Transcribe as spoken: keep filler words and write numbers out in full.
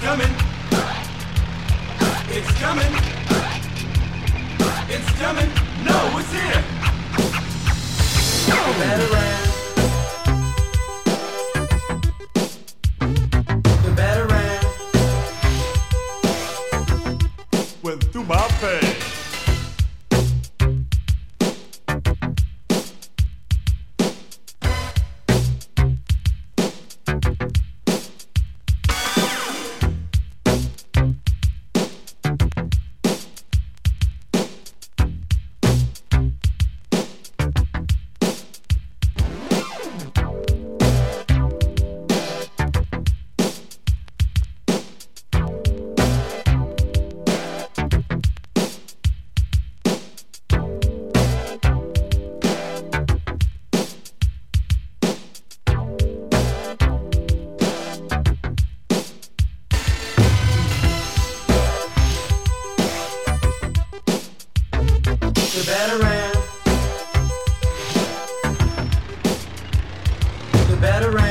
coming. It's coming. It's coming. No, it's here. The Veteran. The Veteran. Went through my face. The Veteran. The Veteran.